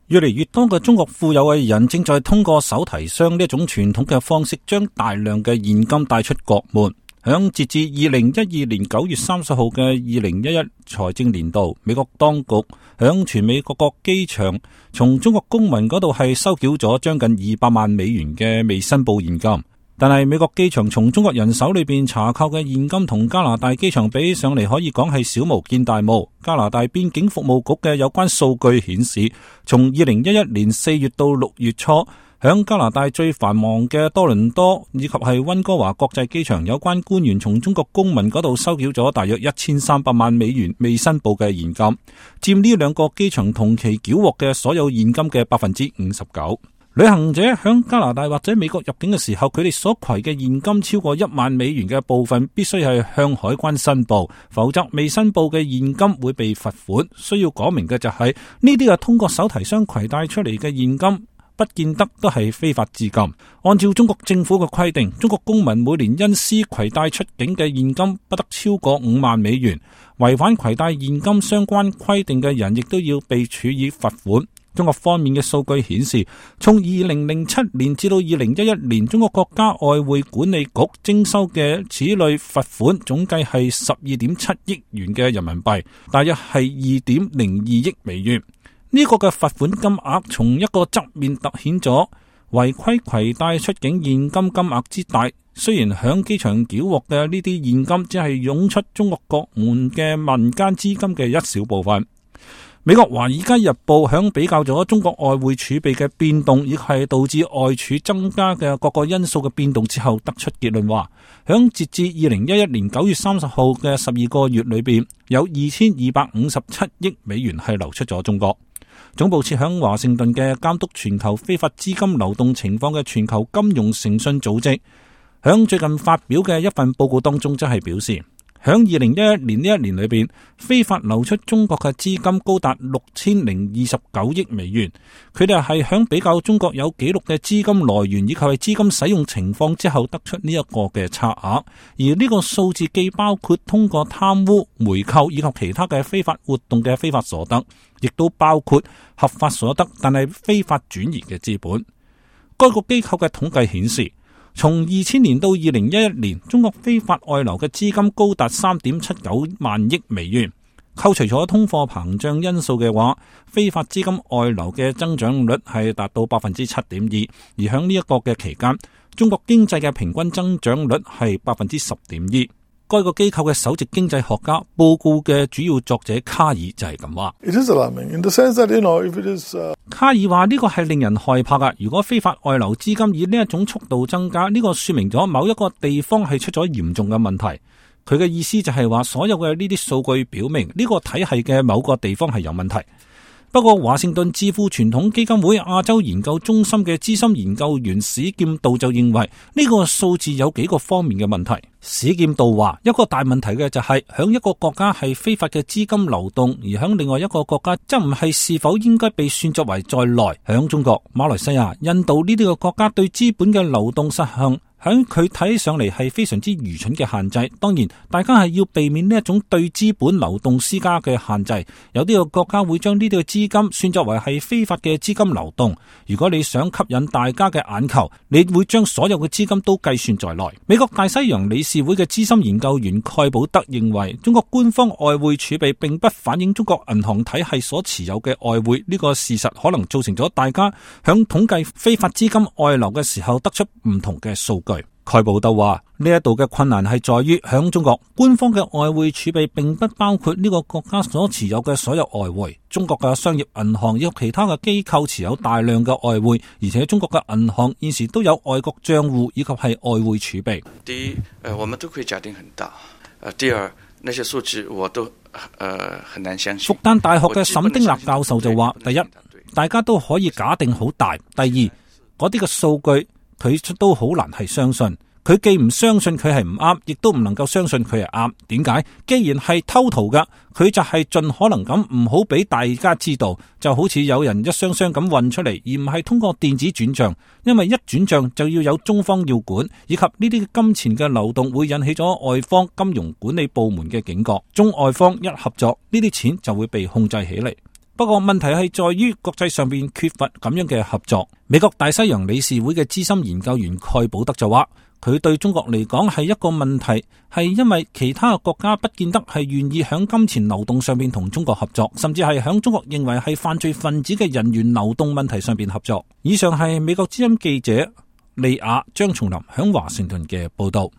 越嚟越多嘅中國富有嘅人正在通過手提箱呢一種傳統嘅方式，將大量嘅現金帶出國門。響截至2012年9月30號嘅2011財政年度，美國當局響全美各個機場從中國公民嗰度係收繳咗將近200萬美元嘅未申報現金。但係美國機場從中國人手裏邊查扣嘅現金同加拿大機場比起上嚟，可以講係小巫見大巫。加拿大邊境服務局嘅有關數據顯示，從2011年4月到6月初，響加拿大最繁忙嘅多倫多以及係溫哥華國際機場，有關官員從中國公民嗰度收繳咗大約1300萬美元未申報嘅現金，佔呢兩個機場同期繳獲嘅所有現金嘅59%。旅行者響加拿大或者美國入境嘅時候，佢哋所攜嘅現金超過1萬美元嘅部分，必須係向海關申報，否則未申報嘅現金會被罰款。需要講明嘅就係呢啲係通過手提箱攜帶出嚟嘅現金，不見得都係非法資金。按照中國政府嘅規定，中國公民每年因私攜帶出境嘅現金不得超過5萬美元，違反攜帶現金相關規定嘅人亦都要被處以罰款。中國方面嘅數據顯示，從2007年至到2011年，中國國家外匯管理局徵收嘅此類罰款總計係12.7億元嘅人民幣，大約係2.02億美元。呢個嘅罰款金額從一個側面凸顯咗違規攜帶出境現金金額之大。雖然響機場繳獲嘅呢啲現金只係湧出中國國門嘅民間資金嘅一小部分。美國華爾街日報響比較咗中國外匯儲備嘅變動，亦係導致外儲增加嘅各個因素嘅變動之後，得出結論話，響截至2011年9月30號嘅12個月裏邊，有2257億美元係流出咗中國。總部設響華盛頓嘅監督全球非法資金流動情況嘅全球金融誠信組織，響最近發表嘅一份報告當中，則係表示，響2011年呢一年裏邊，非法流出中國嘅資金高達6029億美元。佢哋係響比較中國有記錄嘅資金來源以及係資金使用情況之後，得出呢一個嘅差額。而呢個數字既包括通過貪污、回扣以及其他嘅非法活動嘅非法所得，亦都包括合法所得但係非法轉移嘅資本。該個機構嘅統計顯示，從2000年到2011年，中國非法外流嘅資金高達3.79萬億美元。扣除咗通貨膨脹因素嘅話，非法資金外流嘅增長率係達到 7.2%， 而響呢一個嘅期間，中國經濟嘅平均增長率係 10.2%。該個機構嘅首席經濟學家報告嘅主要作者卡爾就係咁話。卡爾話呢個係令人害怕噶。如果非法外流資金以呢一種速度增加，呢個說明咗某一個地方係出咗嚴重嘅問題。佢嘅意思就係話，所有嘅呢啲數據表明呢個體系嘅某個地方係有問題。不過華盛頓智庫傳統基金會亞洲研究中心嘅資深研究員史劍道就認為呢個數字有幾個方面嘅問題。史劍道話，一個大問題嘅就係響一個國家係非法嘅資金流動，而響另外一個國家則唔係是否應該被算作為在內。響中國、馬來西亞、印度呢啲個國家對資本嘅流動實行，響佢睇上嚟係非常之愚蠢嘅限制。當然大家係要避免呢一種對資本流動施加嘅限制。有啲個國家會將呢啲嘅資金算作為係非法嘅資金流動。如果你想吸引大家嘅眼球，你會將所有嘅資金都計算在內。美國大西洋理事會嘅資深研究員蓋保德認為，中國官方外匯儲備並不反映中國銀行體系所持有嘅外匯。呢個事實可能造成咗大家響統計非法資金外流嘅時候得出唔同嘅數據。蓋保德話，呢一度嘅困難係在於響中國官方嘅外匯儲備並不包括呢個國家所持有嘅所有外匯。中國嘅商業銀行以及其他嘅機構持有大量嘅外匯，而且中國嘅銀行現時都有外國賬戶以及係外匯儲備。 第一，我們都可以假定很大。第二，那些數據我都很難相信。 復旦大學嘅沈丁立教授就話，第一，大家都可以假定好大；第二，嗰啲嘅數據佢都好難係相信。佢既唔相信佢係唔啱，亦都唔能夠相信佢係啱。點解？既然係偷圖噶，佢就係盡可能咁唔好俾大家知道，就好似有人一箱箱咁運出嚟，而唔係通過電子轉賬，因為一轉賬就要有中方要管，以及呢啲金錢嘅流動會引起咗外方金融管理部門嘅警覺，中外方一合作，呢啲錢就會被控制起嚟。 不過問題係在於國際上邊缺乏咁樣嘅合作。美國大西洋理事會嘅資深研究員蓋保德就話，佢對中國嚟講係一個問題，係因為其他國家不見得係願意響金錢流動上邊同中國合作，甚至係響中國認為係犯罪分子嘅人員流動問題上邊合作。以上係美國之音記者利亞張松林響華盛頓嘅報道。